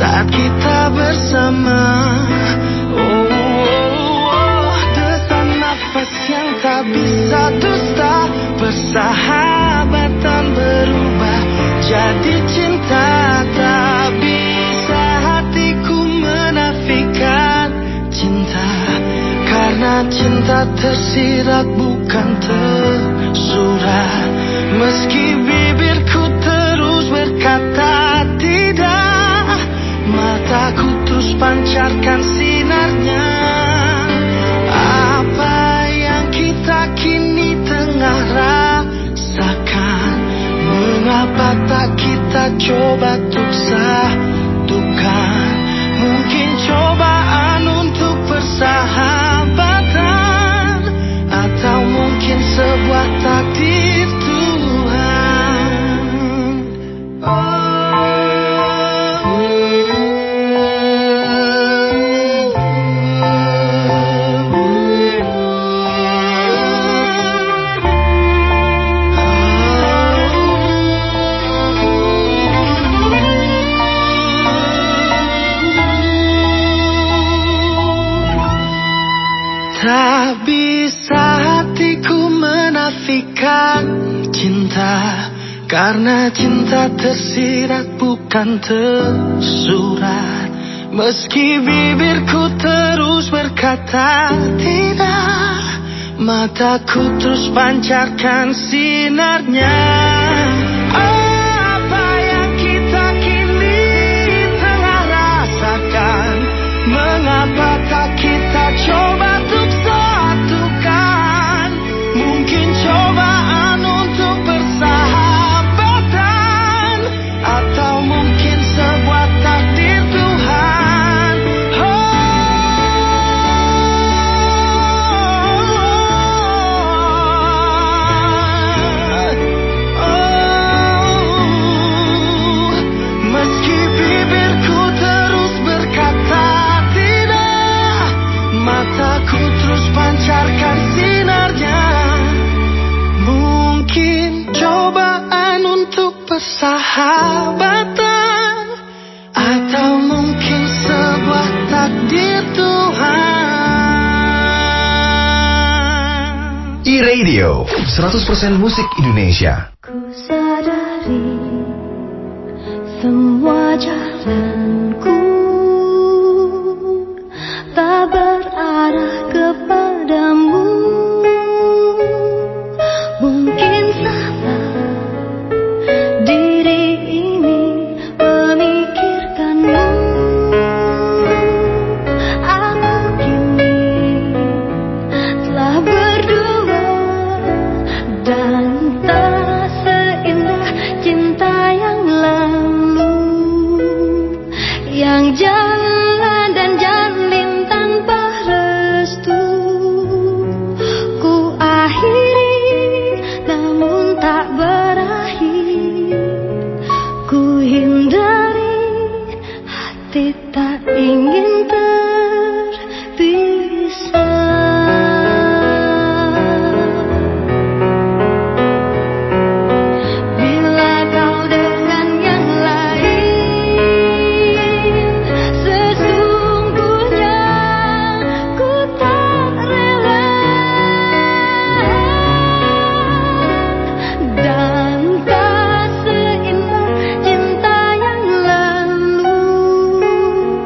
saat kita bersama. Desan nafas yang tak bisa dusta, persahabatan berubah jadi cinta. Tak bisa hatiku menafikan cinta, karena cinta tersirat bukan tersurat. Meski bibirku terus berkata tidak, mataku terus pancarkan sinarnya. Apa yang kita kini tengah rasakan, mengapa tak kita coba untuk satukan? Mungkin cobaan untuk persahabatan, atau mungkin sebuah takdir Tuhan. Tak bisa hatiku menafikan cinta, karena cinta tersirat bukan tersurat. Meski bibirku terus berkata tidak, mataku terus pancarkan sinarnya. Apa yang kita kini tengah rasakan, mengapa tak kita coba untuk satukan? Mungkin cobaan untuk persahabatan, atau mungkin sebuah takdir Tuhan. Meski bibirku terus berkata tidak, mataku terus pancarkan sinarnya. Mungkin cobaan untuk persahabatan, atau mungkin sebuah takdir Tuhan. E-Radio 100% musik Indonesia. Ku sadari semua jalanku tak berarah kepadamu. Mungkin salah diri ini memikirkanmu. Aku kini telah berdua, dan tak seindah cinta yang lalu, yang jalan dan jalin tanpa restu. Ku akhiri namun tak berakhir, ku hindari, hati tak ingin terpisah. Bila kau dengan yang lain, sesungguhnya ku tak rela, dan tak seindah cinta yang lalu,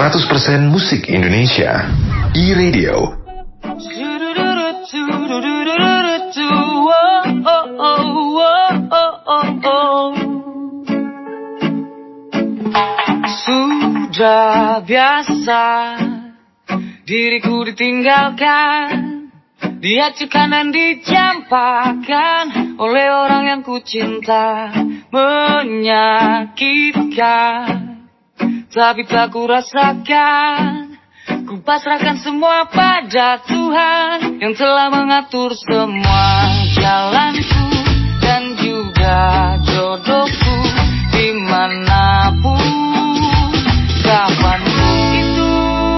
100% musik Indonesia. E-Radio. Sudah biasa diriku ditinggalkan, diacukan dan dicampakkan oleh orang yang ku cinta. Menyakitkan, tapi tak ku rasakan. Ku pasrahkan semua pada Tuhan yang telah mengatur semua jalanku dan juga jodohku dimanapun, kapanpun itu.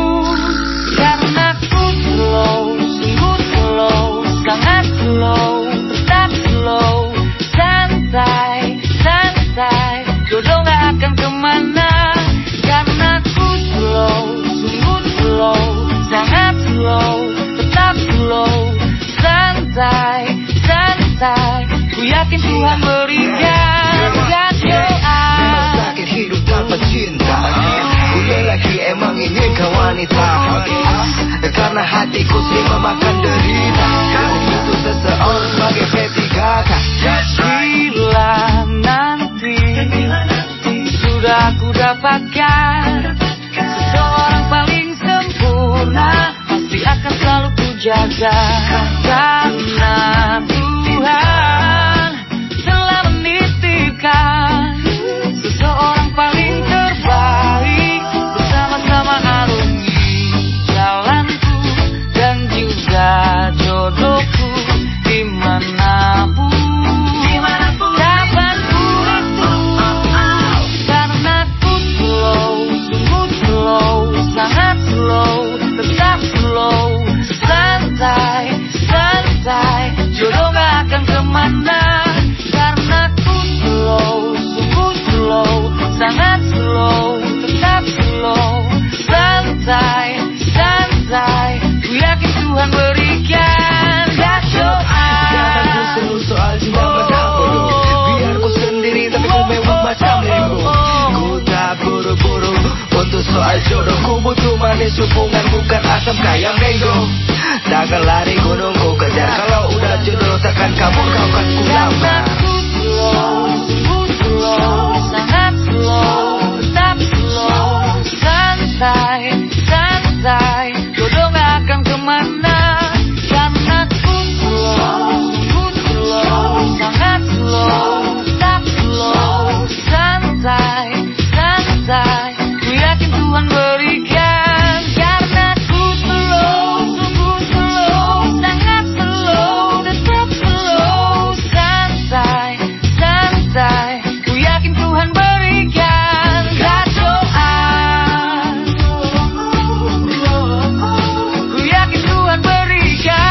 Karena ku slow, sungguh slow, sangat slow, tetap slow, santai, santai, jodoh gak akan kemana. Karena ku slow, sungguh slow, sangat slow, tetap slow, santai, santai, ku yakin Tuhan berikan doa. Sakit hidup tanpa cinta, ku lelaki emang ingin kau wanita, karena hatiku sering memakan derita. Kau butuh seseorang sebagai P3K. Bila nanti sudah ku dapatkan seseorang paling sempurna, pasti akan selalu ku jaga. Karena Tuhan telah menitipkan seseorang paling terbaik, bersama-sama arungi jalanku dan juga jodohku dimanapun, kapanpun itu. Karena ku slow, sungguh slow, sangat slow, tetap slow, santai, santai, jodoh gak akan kemana. Karena ku slow, sungguh slow, sangat slow, tetap slow, santai, santai, ku yakin Tuhan berikan doa. Jangan ku seru soal cinta macam bodoh, biar ku sendiri tapi ku memang macam lembu. Ku tak buru-buru untuk soal jodoh, ku butuh manis hubungan bukan asam kayak mango. Takkan lari gunung ku kejar, kalau udah jodoh takkan kabur kau kan ku lamar. Ku slow, sungguh slow, sangat slow, tetap slow, santai, santai, jodoh gak akan kemana. Karena ku slow, sungguh slow, sangat slow, tetap slow, santai, santai, ku yakin Tuhan berikan. Karena ku slow, sungguh slow, sangat slow, tetap slow, santai, santai, ku yakin Tuhan berikan doa. Ku yakin Tuhan berikan.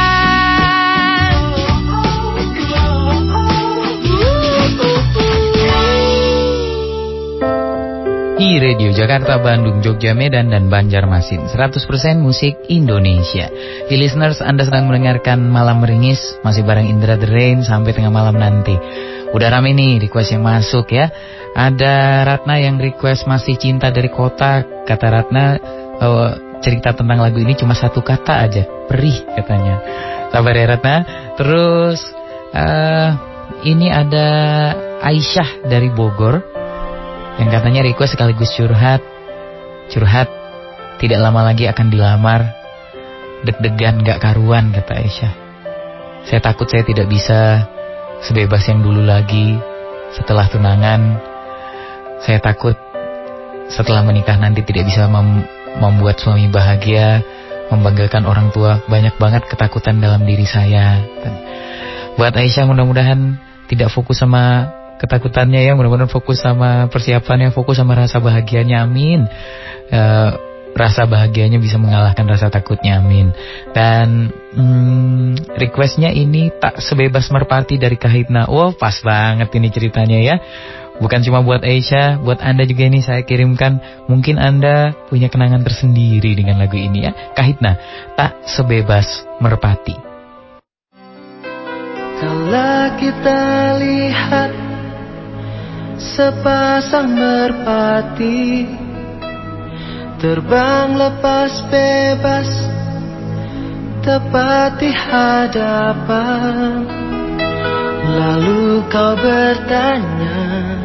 E-Radio Jakarta, Bandung, Jogja, Medan, dan Banjarmasin. 100% musik Indonesia. Listeners, Anda sedang mendengarkan Malam Meringis, masih bareng Indra The Rain sampai tengah malam nanti. Udah rame nih request yang masuk ya. Ada Ratna yang request Masih Cinta dari Kota. Kata Ratna, cerita tentang lagu ini cuma satu kata aja, perih katanya. Sabar ya Ratna. Terus ini ada Aisyah dari Bogor yang katanya request sekaligus curhat. Curhat, tidak lama lagi akan dilamar. Deg-degan gak karuan, kata Aisyah. Saya takut saya tidak bisa sebebas yang dulu lagi setelah tunangan. Saya takut setelah menikah nanti tidak bisa membuat suami bahagia, membanggakan orang tua. Banyak banget ketakutan dalam diri saya. Buat Aisyah, mudah-mudahan tidak fokus sama ketakutannya ya, mudah-mudahan fokus sama persiapannya, fokus sama rasa bahagianya, amin. Rasa bahagianya bisa mengalahkan rasa takutnya, amin. Dan requestnya ini Tak Sebebas Merpati dari Kahitna. Wow, pas banget ini ceritanya ya. Bukan cuma buat Aisyah, buat Anda juga ini saya kirimkan. Mungkin Anda punya kenangan tersendiri dengan lagu ini ya. Kahitna, Tak Sebebas Merpati. Kalau kita lihat sepasang merpati terbang lepas bebas, tepat di hadapan. Lalu kau bertanya,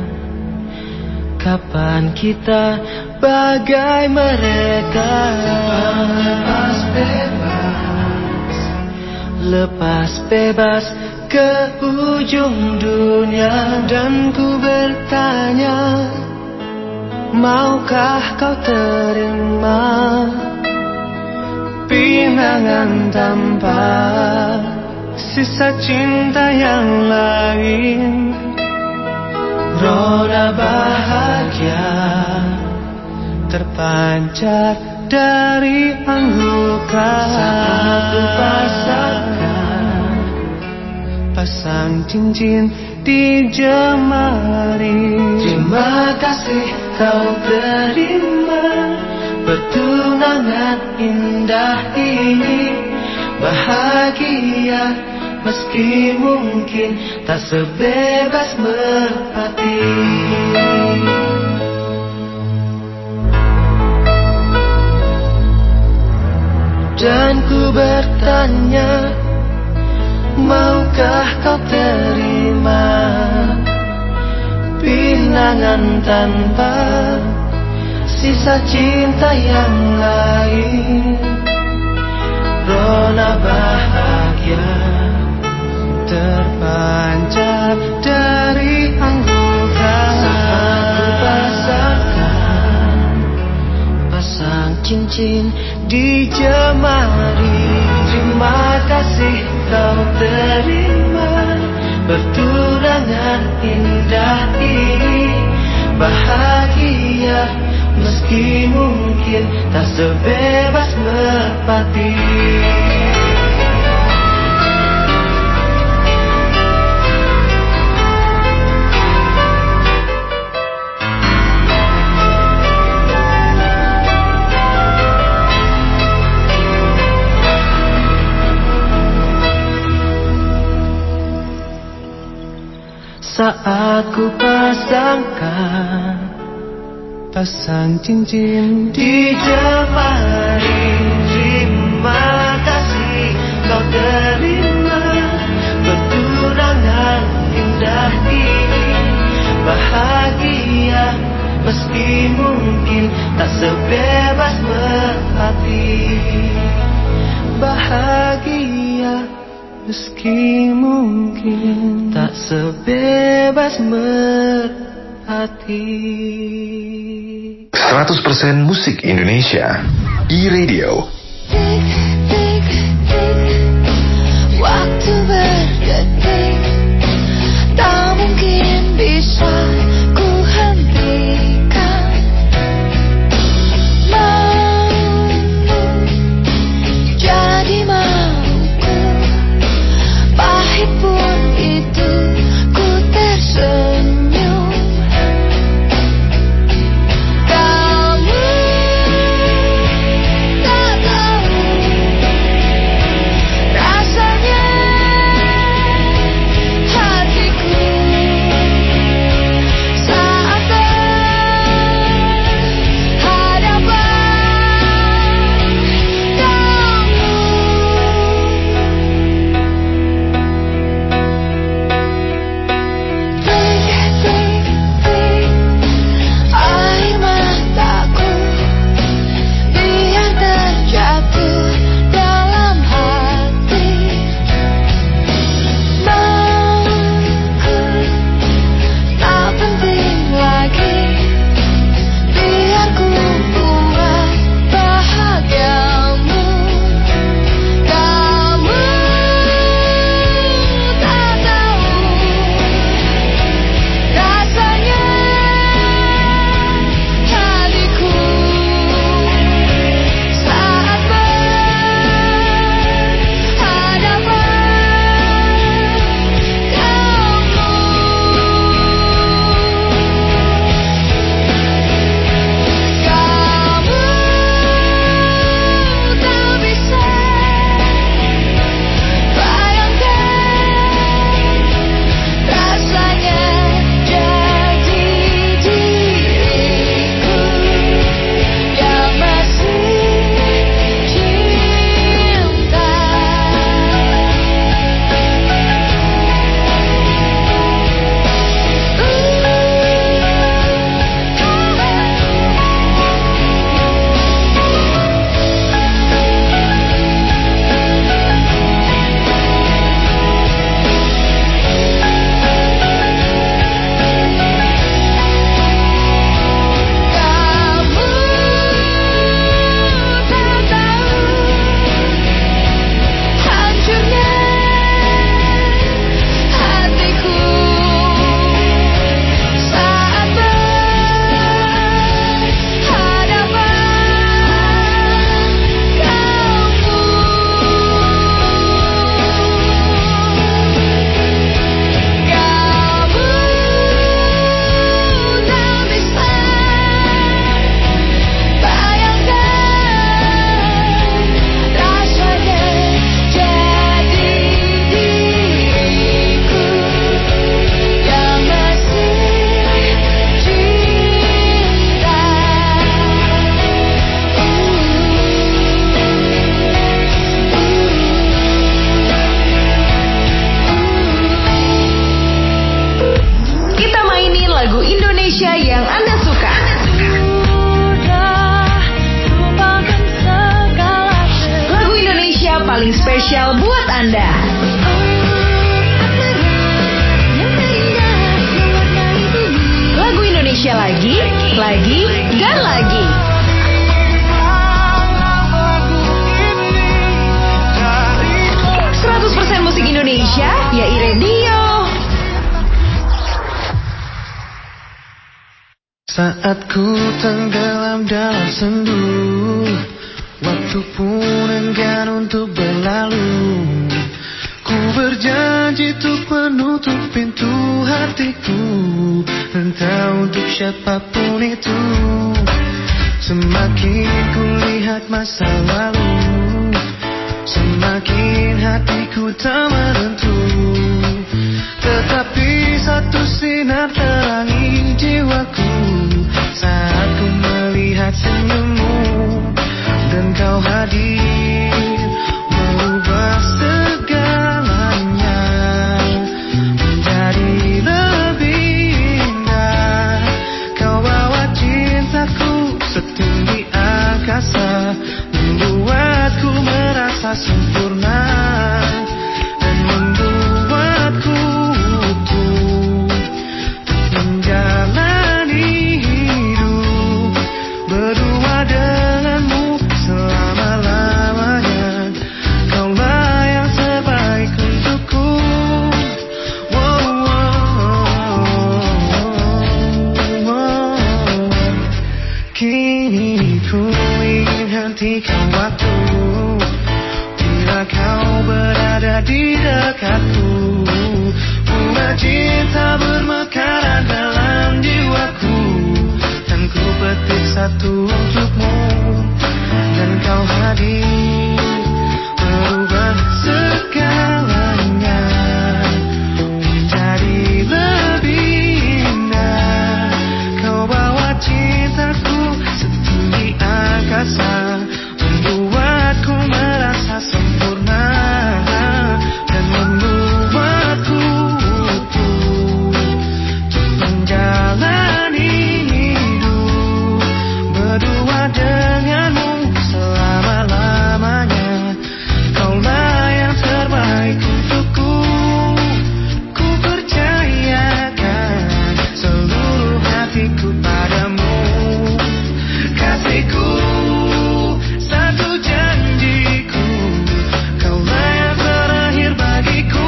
kapan kita bagai mereka? Lepas bebas, lepas bebas ke ujung dunia. Dan ku bertanya, maukah kau terima pinangan tanpa sisa cinta yang lain? Roda bahagia terpancar dari anggukan saat ku pasang cincin di jemari. Terima kasih kau terima pertunangan indah ini. Bahagia meski mungkin tak sebebas merpati. Dan ku bertanya, maukah kau terima pinangan tanpa sisa cinta yang lain? Rona bahagia terpancar dari anggukan saat ku pasang cincin di jemari. Terima kasih kau terima pertunangan indah ini. Bahagia meski mungkin tak sebebas merpati. Saat ku pasang cincin di jemari. Terima kasih kau terima pertunangan indah ini. Bahagia meski mungkin tak sebebas merpati. Bahagia meski mungkin tak sebebas merpati. 100% musik Indonesia. E-Radio. Tik, tik, tik, waktu berdetik, tak mungkin bisa ku hentikan. Maumu jadi mauku, pahit pun itu ku tersenyum. spesial buat Anda. Lagu Indonesia lagi, dan lagi. 100% musik Indonesia, ya iRadio. Saat ku tenggelam dalam sendu, waktu pun enggan untuk berlalu. Ku berjanji untuk menutup pintu hatiku, entah untuk siapapun itu. Semakin ku lihat masa lalu, semakin hatiku tak menentu. Tetapi satu sinar terangi jiwaku saat ku melihat senyummu, dan kau hadir merubah segalanya menjadi lebih indah. Kau bawa cintaku setinggi angkasa, membuatku merasa sempurna dan membuatku utuh menjalani hidup berdua denganmu selama-lamanya. Kaulah yang terbaik untukku. Wow, wow, wow. Kini ku ingin hentikan waktu bila kau berada di dekatku. Bunga cinta bermekaran dalam jiwaku, dan ku petik satu untukmu, dan kau hadir merubah segalanya menjadi lebih indah. Kau bawa cintaku setinggi angkasa, membuatku merasa sempurna dan membuatku utuh untuk menjalani hidup berdua denganmu selama-lamanya. Kaulah yang terbaik untukku. Ku percayakan seluruh hatiku padamu, kasihku. Satu janjiku, kaulah yang terakhir bagiku.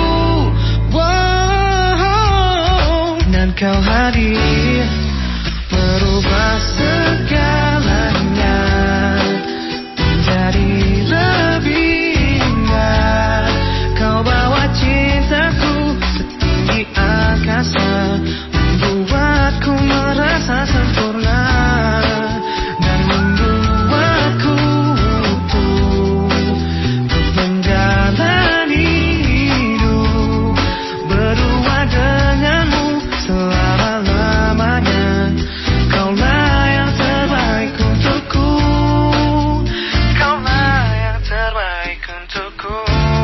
Wow, dan kau hadir merubah segalanya menjadi lebih indah. Kau bawa cintaku setinggi angkasa, membuatku merasa sempurna dan membuatku utuh untuk menjalani hidup berdua denganmu selama-lamanya. Kaulah yang terbaik untukku. Kaulah yang terbaik untukku.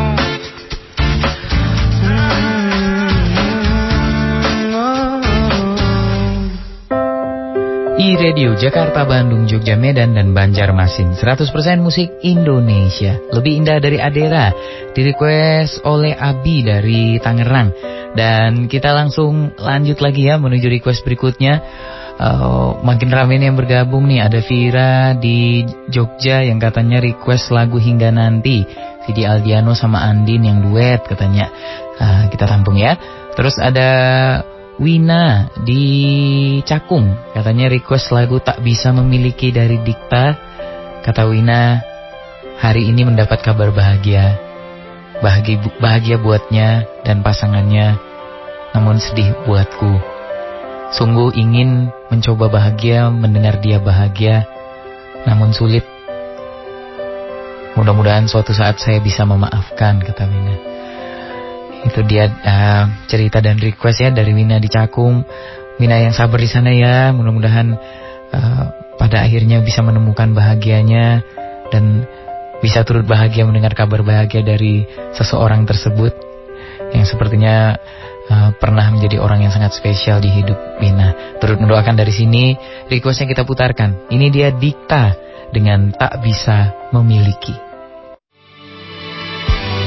iRadio Jakarta, Bandung, Jogja, Medan, dan Banjarmasin. 100% musik Indonesia. Lebih indah dari Adera, direquest oleh Abi dari Tangerang. Dan kita langsung lanjut lagi ya menuju request berikutnya. Makin ramai nih yang bergabung nih. Ada Vira di Jogja yang katanya request lagu Hingga Nanti, Vidi Aldiano sama Andin yang duet katanya. Kita tampung ya. Terus ada Wina di Cakung, katanya request lagu Tak Bisa Memiliki dari Dikta. Kata Wina, hari ini mendapat kabar bahagia. Bahagia buatnya dan pasangannya, namun sedih buatku. Sungguh ingin mencoba bahagia, mendengar dia bahagia, namun sulit. Mudah-mudahan suatu saat saya bisa memaafkan, kata Wina. Itu dia cerita dan request ya dari Wina di Cakung. Wina yang sabar di sana ya. Mudah-mudahan pada akhirnya bisa menemukan bahagianya dan bisa turut bahagia mendengar kabar bahagia dari seseorang tersebut yang sepertinya pernah menjadi orang yang sangat spesial di hidup Wina. Turut mendoakan dari sini. Requestnya kita putarkan. Ini dia Dikta dengan Tak Bisa Memiliki.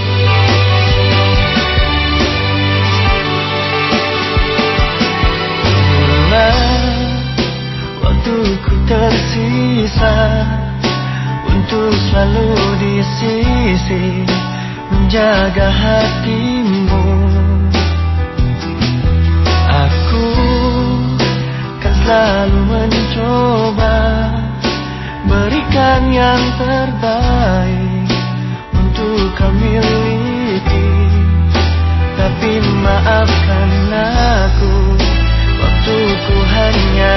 selalu di sisi menjaga hatimu. Aku kan selalu mencoba berikan yang terbaik untuk kau miliki. Tapi maafkan aku, waktuku hanya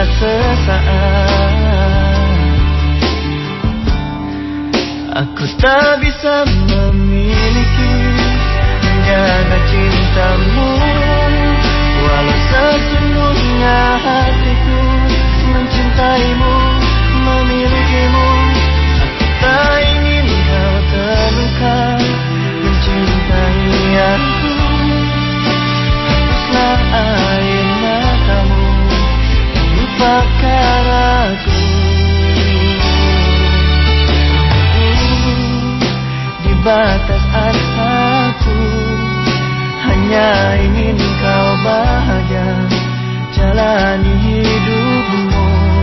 sesaat. Aku tak bisa memiliki, menjaga cintamu, walau sesungguhnya hatiku mencintaimu, memilikimu. Aku tak ingin kau terluka mencintai aku. Hapuslah air matamu, lupakan aku. Di batas asaku hanya ingin kau bahagia, jalani hidupmu.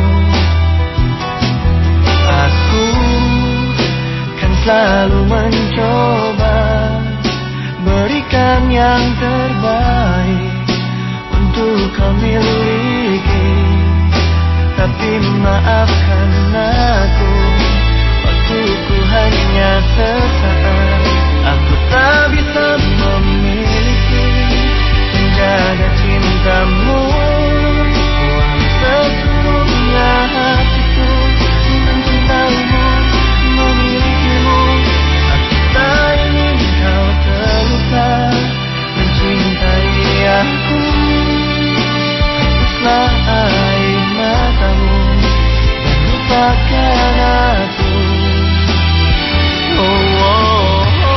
Aku kan selalu mencoba berikan yang terbaik untuk kau miliki. Tapi maafkan aku, waktuku hanya sesaat. Aku tak bisa memiliki, menjaga cintamu, walau sesungguhnya hatiku mencintaimu, memilikimu. Aku tak ingin kau terluka mencintai aku. Hapuslah air matamu dan lupakan aku. Oh, oh, oh.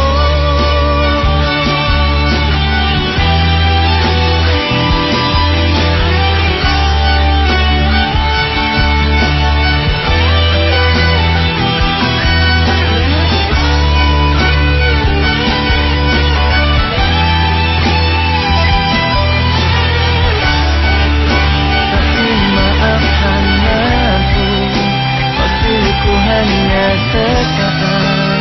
Tapi maafkan aku, waktuku hanya sesaat.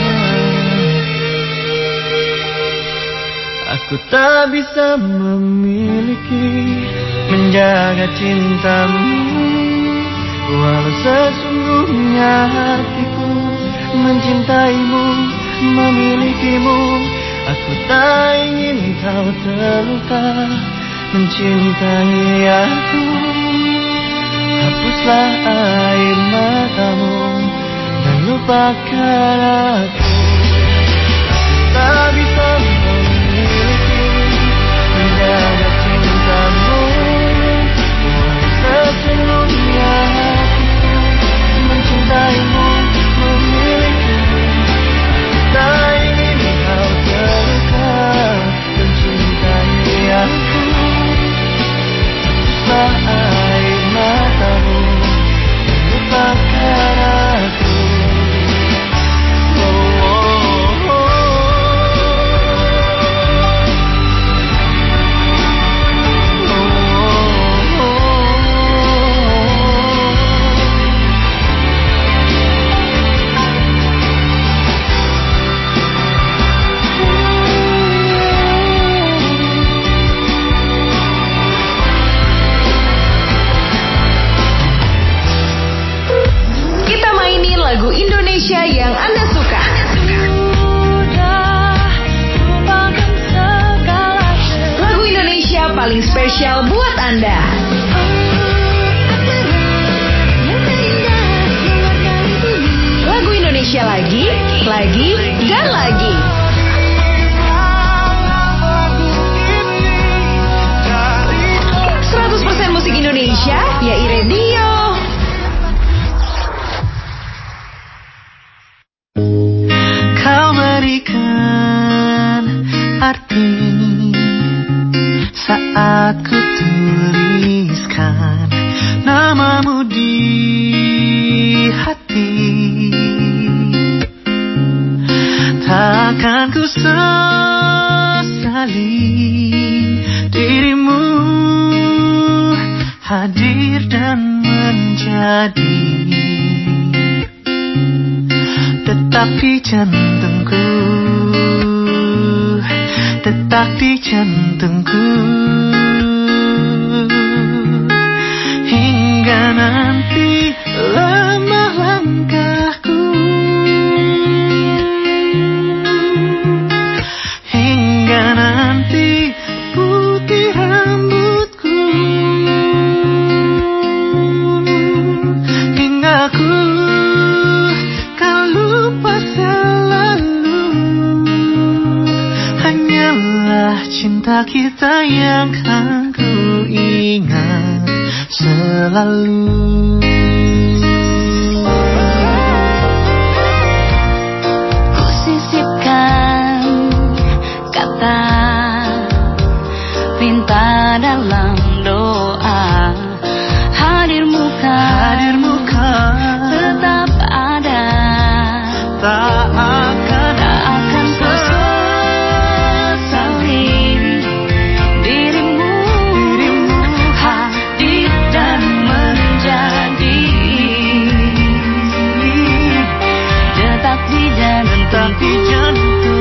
Aku tak bisa memiliki, menjaga cintamu, walau sesungguhnya hatiku mencintaimu, memilikimu. Aku tak ingin kau terluka mencintai aku. Hapuslah air matamu dan lupakan aku. Aku tak bisa memiliki, menjaga cintamu, walau sesungguhnya hatiku mencintaimu, memilikimu. Tak ingin kau terluka mencintai aku. Hapuslah air matamu dan lupakan aku. Oh, oh, oh. Kita mainin lagu Indonesia yang Anda suka. Lagu Indonesia paling spesial buat Anda. Lagu Indonesia lagi, dan lagi. 100% musik Indonesia, ya iRadio. Kau berikan arti saat ku tuliskan namamu di hati. Takkan ku sesali dirimu hadir dan menjadi tetap di jantungku, tetap di jantungku. Hingga nanti lemah langkahku, hingga nanti putih rambutku, hingga ku kan lupa selalu. Hanyalah cinta kita yang kan ku ingat selalu. Ku sisipkan kata minta dalam doa, hadirmu kan tetap ada, Tak akan sesali dirimu hadir dan menjadi tetap di jantungku.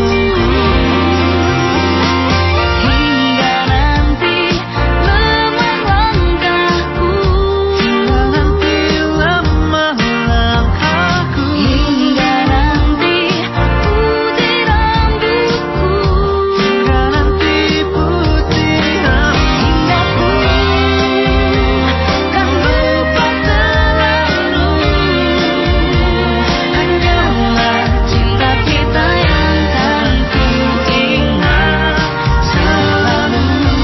Hingga nanti lemah langkahku, hingga nanti putih rambutku, hingga ku kan lupa selalu. Hanyalah cinta kita yang kan ku ingat selalu.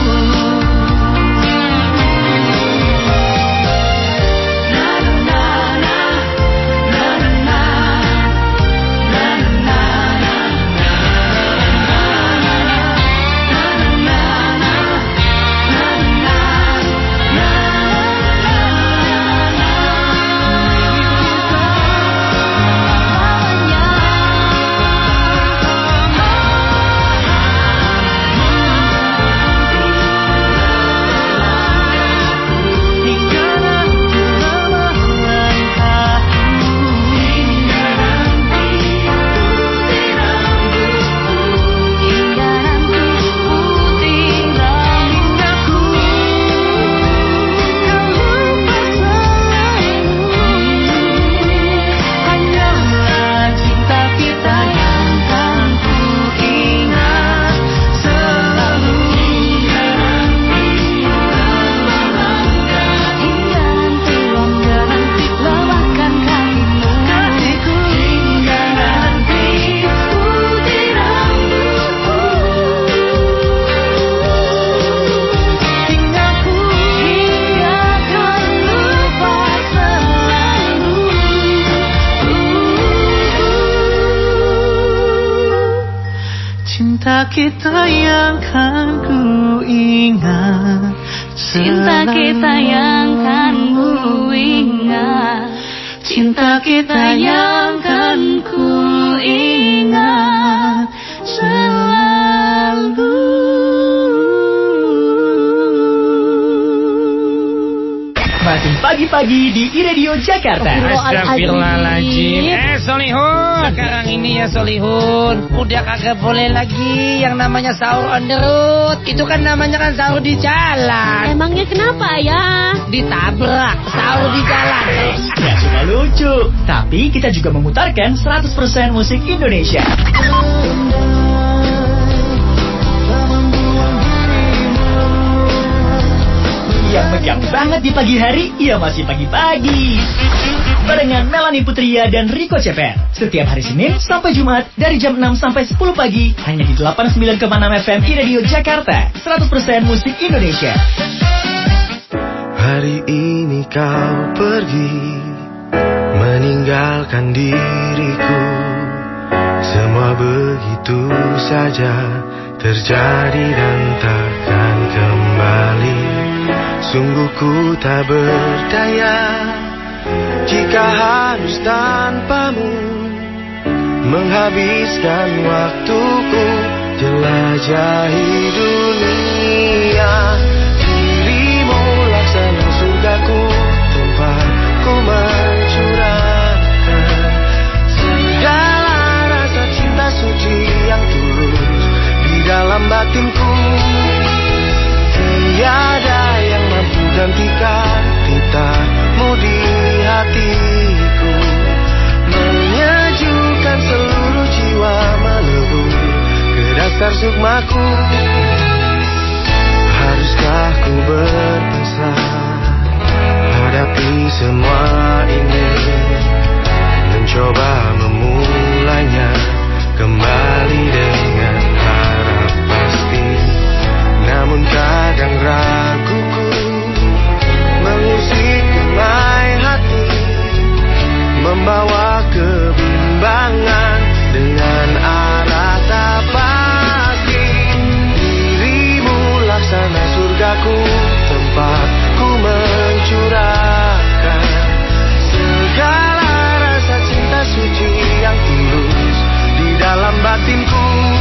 Cinta kita yang kan ku ingat Cinta kita yang kan ku ingat, cinta kita yang kan ku ingat selalu. Masih pagi-pagi di iRadio Jakarta. Astagfirullahaladzim. Solihun, sekarang ini ya Solihun, udah kagak boleh lagi yang namanya sahur on the road. Itu kan namanya kan sahur di jalan. Emangnya kenapa ya? Ditabrak, sahur di jalan. Ya cuma lucu, tapi kita juga memutarkan 100% musik Indonesia. Yang megah banget di pagi hari, ya masih pagi-pagi. Barengan Melanie Putria dan Rico Ceper. Setiap hari Senin sampai Jumat dari jam 6 sampai 10 pagi. Hanya di 89,6 FM iRadio Jakarta. 100% musik Indonesia. Hari ini kau pergi, meninggalkan diriku. Semua begitu saja terjadi dan takkan kembali. Sungguh ku tak berdaya jika harus tanpamu menghabiskan waktuku jelajahi dunia. Dirimu laksana surgaku tempat ku mencurahkan segala batinku. Tiada yang mampu gantikan cintamu di hatiku, menyejukkan seluruh jiwa, melebur ke dasar sukmaku. Haruskah ku berpasrah hadapi semua ini, mencoba memulainya kembali dengan harap pasti. Namun kadang raguku mengusik gemai hati, membawa kebimbangan dengan arah tak pasti. Dirimu laksana surgaku, tempat ku mencurahkan segala rasa cinta suci yang tulus di dalam batinku.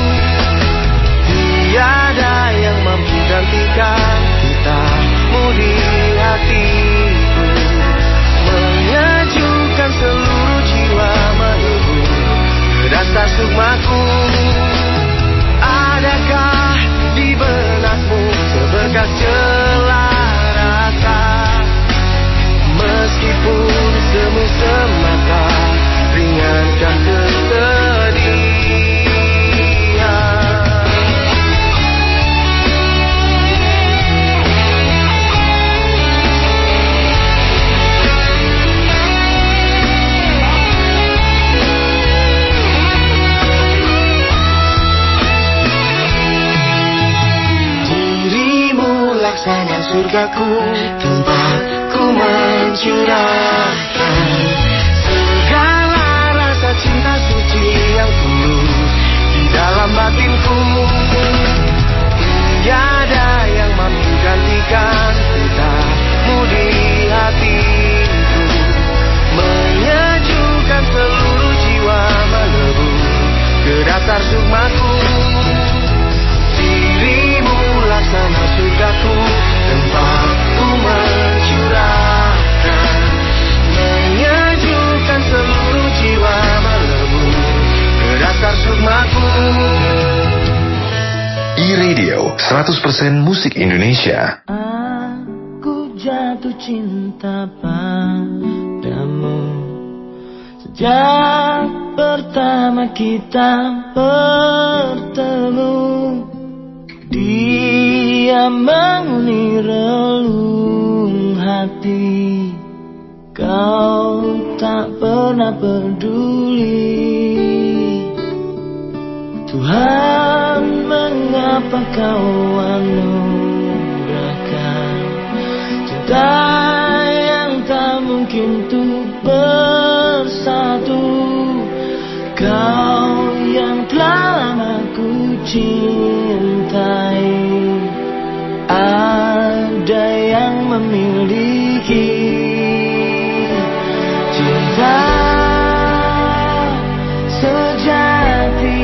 Tiada yang mampu gantikan cintamu di hatiku, menyejukkan seluruh jiwa, melebur ke dasar sukmaku. Adakah di benakmu seberkas celah rasa, meskipun semu semata ringankan kesedihan? Laksana surgaku, tempat ku mencurahkan segala rasa cinta suci yang tulus di dalam batinku. Tiada yang mampu gantikan cintamu di hatiku, menyejukkan seluruh jiwa, melebur ke dasar sukmaku. Dirimu laksana surgaku, tempat ku mencurahkan, menyejukkan seluruh jiwa, melebur ke dasar sukmaku. E-Radio 100% musik Indonesia. Aku jatuh cinta padamu sejak pertama kita bertemu. Dia menghuni relung hati, kau tak pernah peduli. Tuhan, mengapa kau anugerahkan cinta yang tak mungkin untuk bersatu? Kau yang telah lama ku cintai, ada yang memiliki cinta sejati,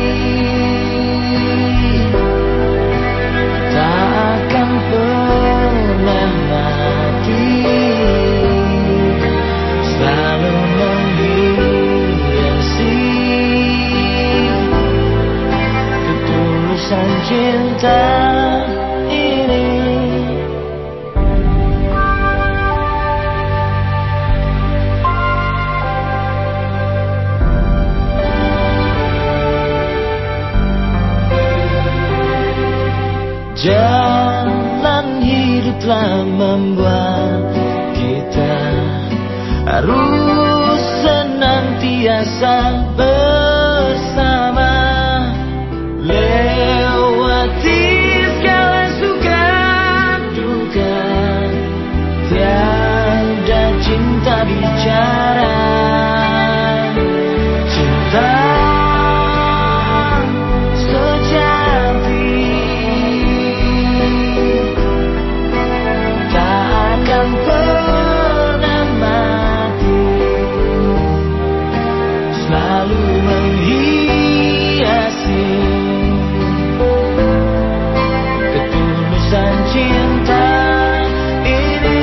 tak akan pernah mati, selalu menghiasi ketulusan cinta ini. Jalan hidup telah membuat kita harus senantiasa bersama, lewati segala suka duka. Tiada cinta bicara, cinta sejati tak akan pernah mati, selalu menghiasi ketulusan cinta ini.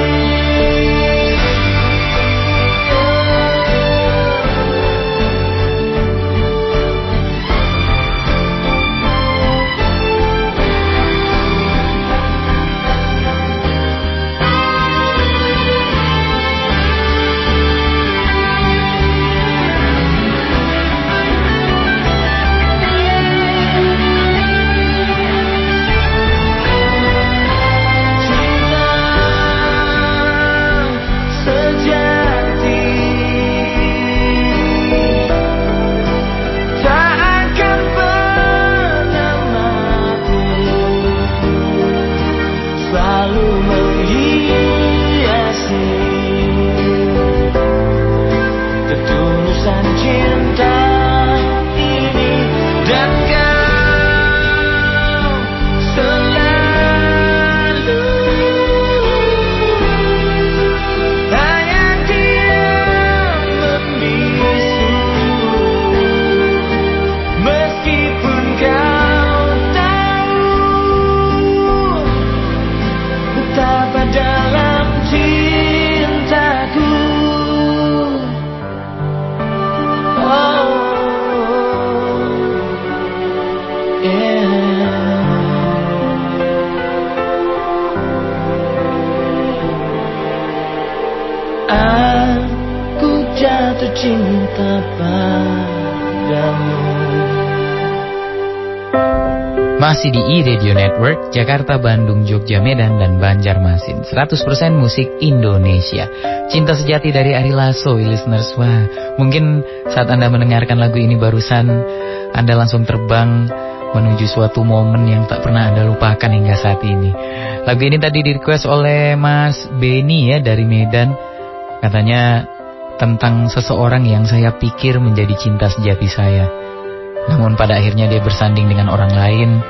Masih di iRadio Network, Jakarta, Bandung, Jogja, Medan, dan Banjarmasin. 100% musik Indonesia. Cinta sejati dari Ari Lasso, listeners. Wah, mungkin saat Anda mendengarkan lagu ini barusan, Anda langsung terbang menuju suatu momen yang tak pernah Anda lupakan hingga saat ini. Lagu ini tadi di-request oleh Mas Beni ya, dari Medan. Katanya tentang seseorang yang saya pikir menjadi cinta sejati saya. Namun pada akhirnya dia bersanding dengan orang lain.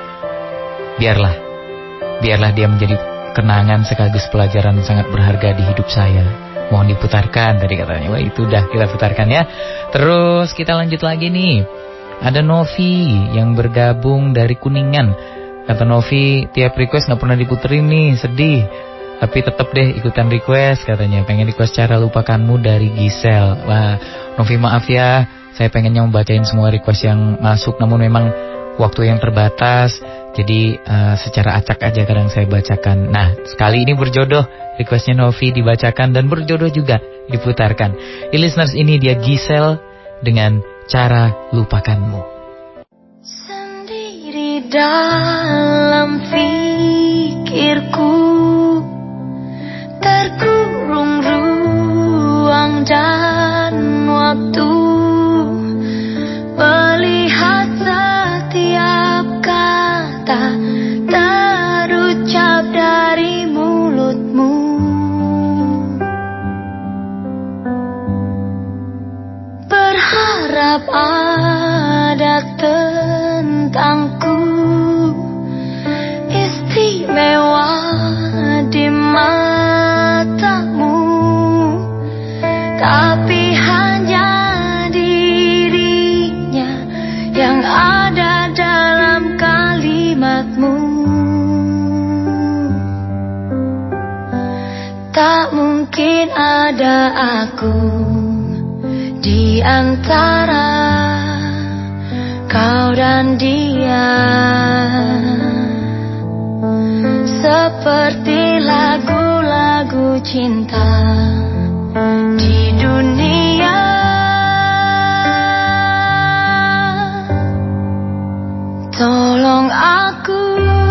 Biarlah dia menjadi kenangan sekaligus pelajaran sangat berharga di hidup saya. Mohon diputarkan tadi katanya. Wah, itu udah kita putarkan ya. Terus kita lanjut lagi nih. Ada Novi yang bergabung dari Kuningan. Kata Novi, tiap request gak pernah diputerin nih, sedih. Tapi tetap deh ikutan request katanya. Pengen request Cara Lupakanmu dari Gisel. Wah, Novi maaf ya, saya pengennya membacain semua request yang masuk, namun memang waktu yang terbatas. Jadi secara acak aja kadang saya bacakan. Nah, sekali ini berjodoh requestnya Novi dibacakan dan berjodoh juga diputarkan. Listeners, ini dia Gisel dengan Cara Lupakanmu. Sendiri dalam pikirku, terkurung ruang dan waktu, melihat setiap kata terucap dari mulutmu. Berharap ada tentangku istimewa di matamu, tapi hanya dirinya yang ada dalam kalimatmu. Tak mungkin ada aku di antara kau dan dia, seperti lagu-lagu cinta di dunia. Tolong aku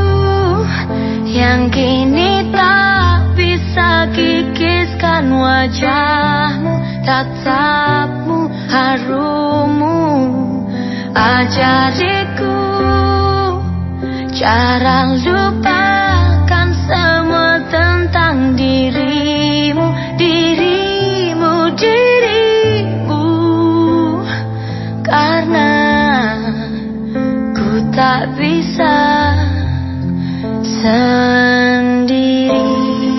yang kini tak bisa kikiskan wajahmu, tatapmu, harummu. Ajariku cara lupakan semua tentang dirimu, dirimu, dirimu. Karena ku tak bisa sendiri.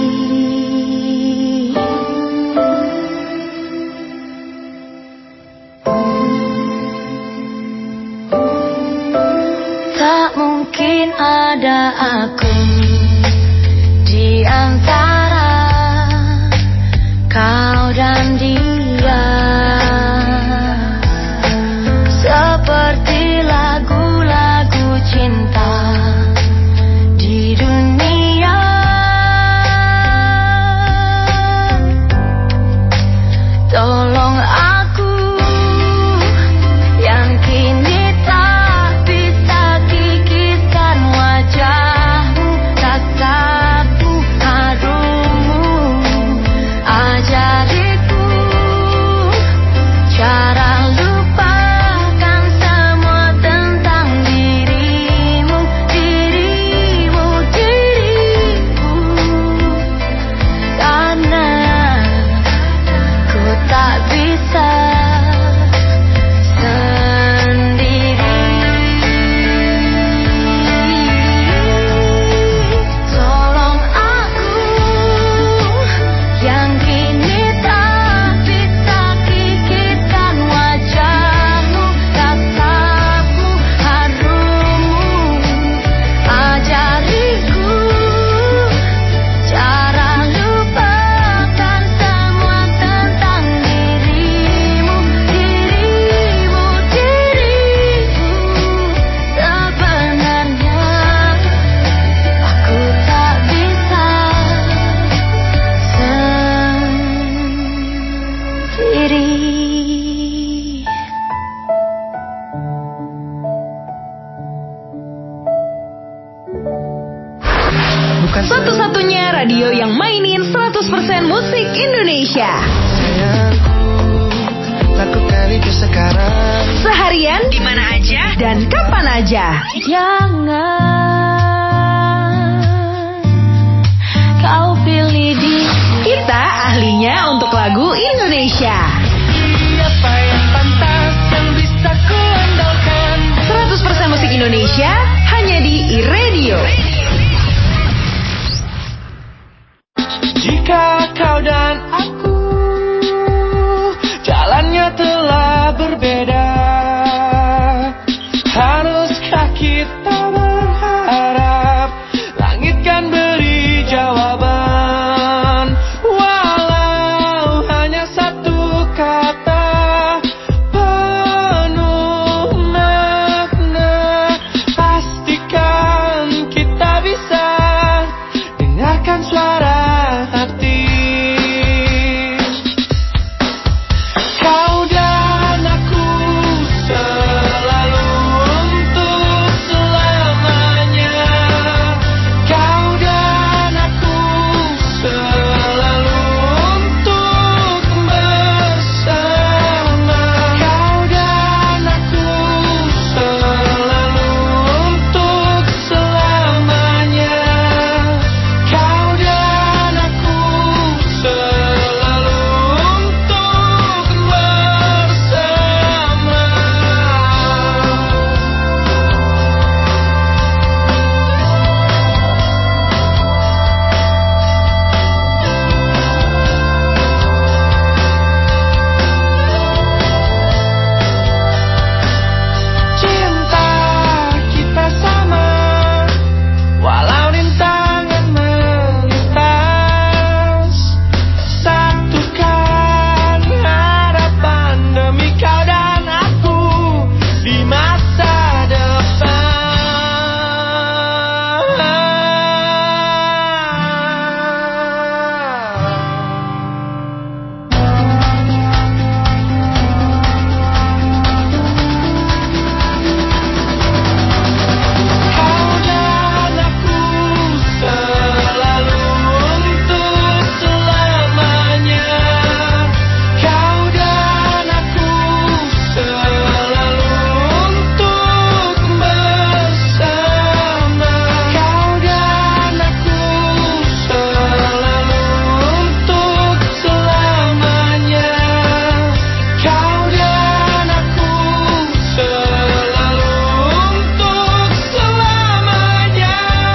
Tak mungkin ada aku di antara kau dan dia, seperti lagu-lagu cinta di dunia. Tolong aku yang kini tak bisa kikiskan wajahmu, Satu-satunya radio yang mainin 100% musik Indonesia. Lakukan itu sekarang. Seharian, di mana aja, dan kapan aja. Jangan kau pilih di. Kita ahlinya untuk lagu Indonesia. Siapa yang pantas yang bisa ku andalkan? 100% musik Indonesia hanya di iRadio. Jika kau dan aku jalannya telah berbeda, haruskah kita berharap langit kan beri jawaban? Walau hanya satu kata penuh makna, pastikan kita bisa dengarkan suara hati. Kau dan aku selalu untuk selamanya. Kau dan aku selalu untuk bersama. Kau dan aku selalu untuk selamanya. Kau dan aku selalu untuk bersama. Cinta kita sama, walau rintangan melintas. Satukan harapan demi kau dan aku di masa Kau dan aku selalu untuk selamanya. Kau dan aku selalu untuk bersama. Kau dan aku selalu untuk selamanya. Kau dan aku selalu untuk selamanya.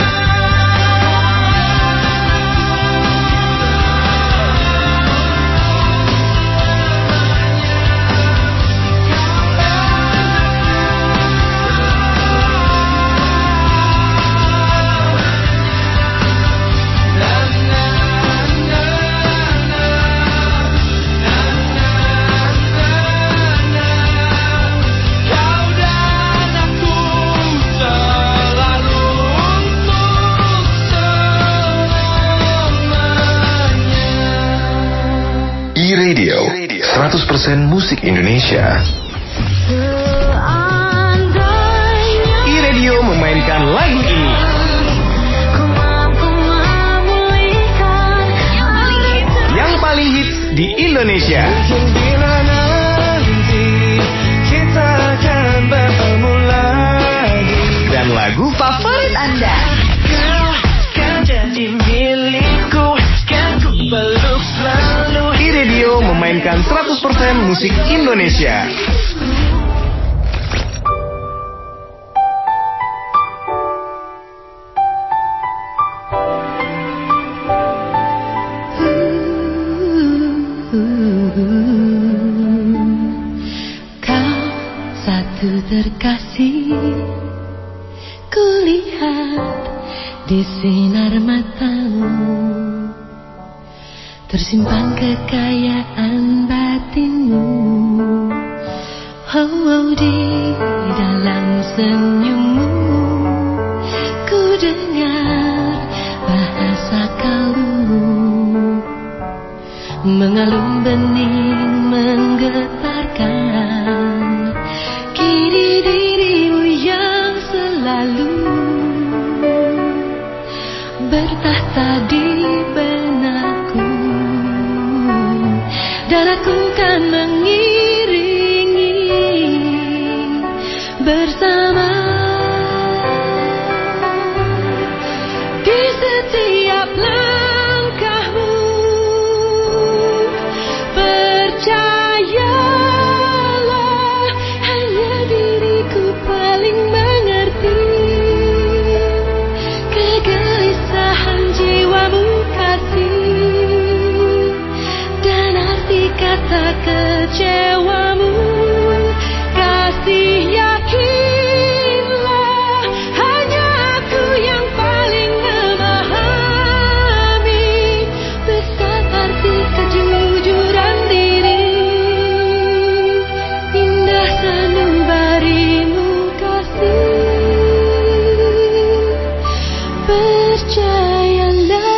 Kau dan aku selalu untuk selamanya. iRadio 100% musik Indonesia. iRadio memainkan lagu ini. Ku mampu memulihkan Yang paling hits di Indonesia. Mungkin bila nanti kita akan bertemu lagi, Dan lagu favorit Anda. kau kan jadi milikku, kan ku peluk selalu. iRadio memainkan 100% musik Indonesia. Kau satu terkasih, kulihat di sinar matamu tersimpan kekayaan batinmu. Oh, oh, di dalam senyummu ku dengar bahasa kalbu, mengalun bening menggetarkan. Kini dirimu yang selalu bertahta di benakku, dan aku kan mengiringi bersama di setiap langkahmu. Percayalah, hanya diriku paling mengerti kegelisahan jiwamu kasih, dan arti kata kecewamu. Kasih, yakinlah, hanya aku yang paling memahami besar arti kejujuran diri. Indah sanubarimu kasih, percayalah.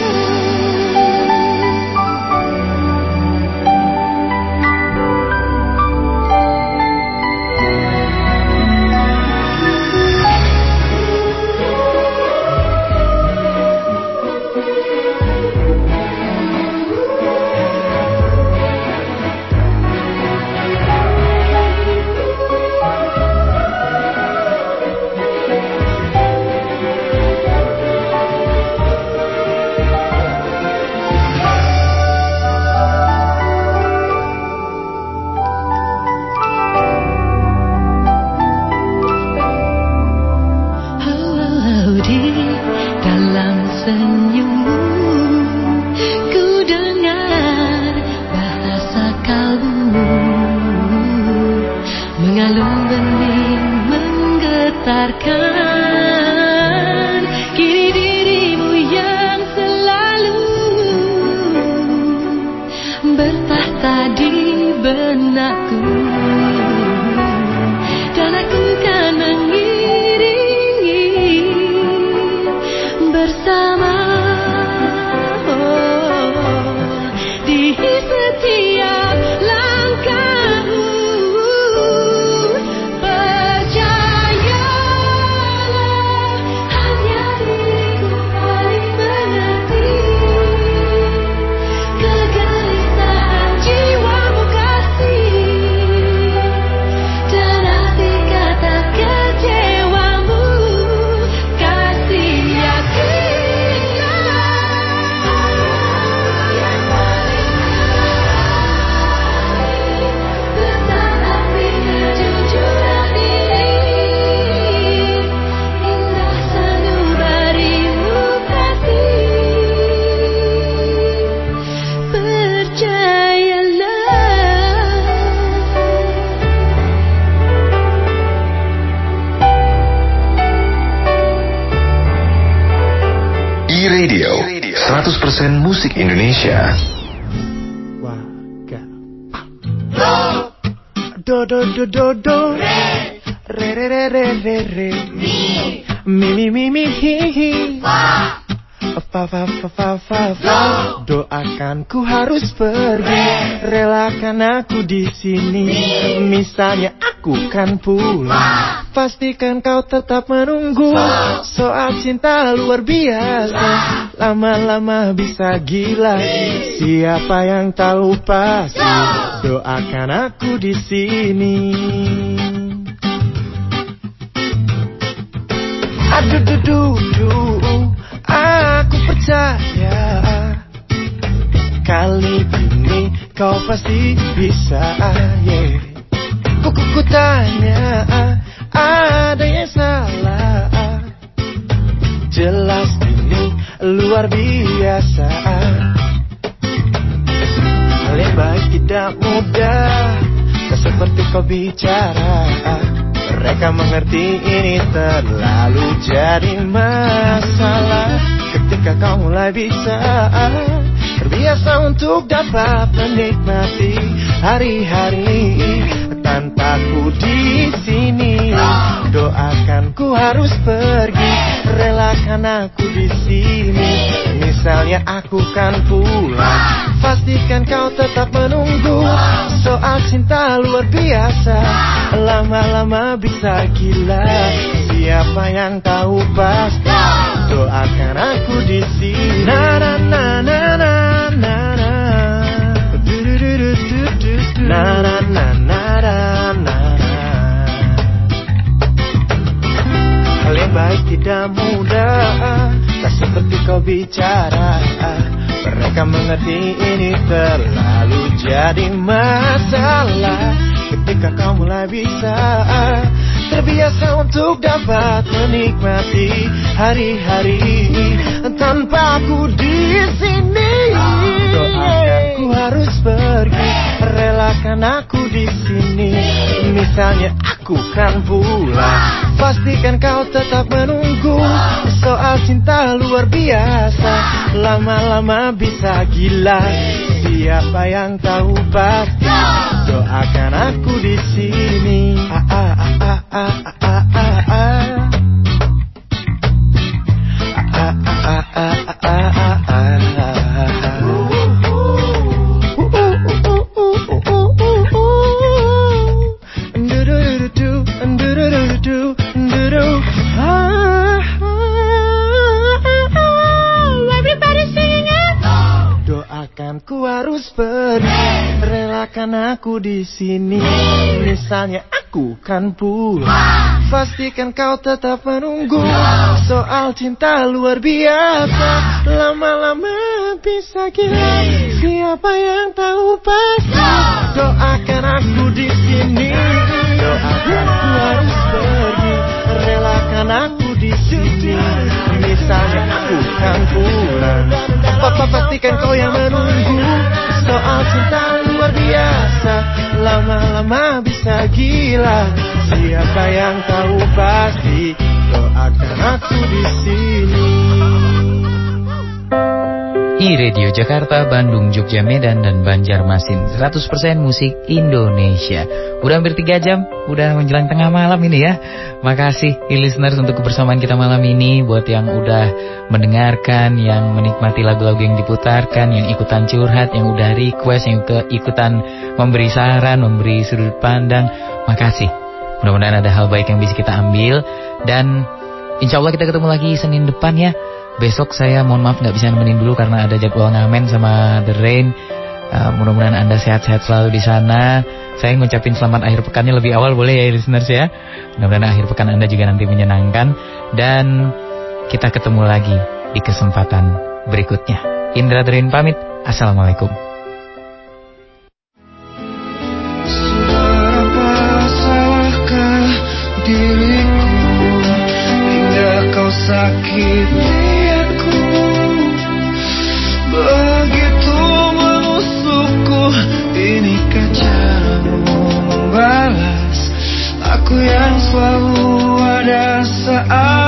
Di dalam senyummu ku dengar bahasa kalbu, mengalun bening menggetarkan. Kini dirimu yang selalu bertahta di benakku, dan aku kan bersama di setiap langkahmu. Percayalah, hanya diriku paling mengerti kegelisahan jiwamu kasih, dan arti kata kecewamu. Kasih, E-Radio 100% musik Indonesia. Do do do do do re re re re re re mi mi hi hi fa fa fa fa fa fa. Doakan ku harus pergi, relakan aku di sini. Misalnya aku kan pulang, pastikan kau tetap menunggu. Soal cinta luar biasa, lama-lama bisa gila. Siapa yang tahu pasti, doakan aku di sini. Aduh, aku percaya kali ini kau pasti bisa. Yeah. Ku tanya, ada yang salah? Jelas ini luar biasa. Hal yang baik tidak mudah, tak seperti kau bicara. Mereka mengerti ini terlalu jadi masalah. Ketika kau mulai bisa terbiasa untuk dapat menikmati hari-hari tanpaku di sini. Doakan ku harus pergi, relakan aku di sini. Misalnya aku kan pulang, pastikan kau tetap menunggu. Soal cinta luar biasa, lama-lama bisa gila. Siapa yang tahu pasti, doakan aku di sini. Na na na na na na na. Du du du du du du. Na na na na na na. Hal yang baik tidak mudah, tak seperti kau bicara. Mereka mengerti ini terlalu jadi masalah. Ketika kau mulai bisa terbiasa untuk dapat menikmati hari-hari tanpa aku di sini. Doakan ku harus pergi, relakan aku di sini. Misalnya aku kan pulang, pastikan kau tetap menunggu. Soal cinta luar biasa, lama-lama bisa gila. Siapa yang tahu pasti, doakan aku di sini. Ku harus pergi, relakan aku di sini. Misalnya aku kan pulang, pastikan kau tetap menunggu. Soal cinta luar biasa, lama-lama bisa gila. Siapa yang tahu pasti, doakan aku di sini. Doakan ku harus pergi, relakan aku di sini. Misalnya aku kan pulang, pastikan kau yang menunggu. Soal cinta luar biasa, lama-lama bisa gila. Siapa yang tahu pasti, doakan aku di sini. iRadio Jakarta, Bandung, Jogja, Medan, dan Banjarmasin 100% musik Indonesia. Udah hampir 3 jam, udah menjelang tengah malam ini ya. Makasih listeners untuk kebersamaan kita malam ini. Buat yang udah mendengarkan, yang menikmati lagu-lagu yang diputarkan, yang ikutan curhat, yang udah request, yang ikutan memberi saran, memberi sudut pandang. Makasih. Mudah-mudahan ada hal baik yang bisa kita ambil. Dan insya Allah kita ketemu lagi Senin depan ya. Besok saya mohon maaf gak bisa nemenin dulu karena ada jadwal ngamen sama The Rain. Mudah-mudahan Anda sehat-sehat selalu di sana. Saya ngucapin selamat akhir pekannya lebih awal boleh ya listeners ya. Mudah-mudahan akhir pekan Anda juga nanti menyenangkan. Dan kita ketemu lagi di kesempatan berikutnya. Indra The Rain pamit. Assalamualaikum. Seberapa salahkah diriku hingga kau sakiti aku, begitu menusukku. Inikah caramu membalas aku yang selalu ada saat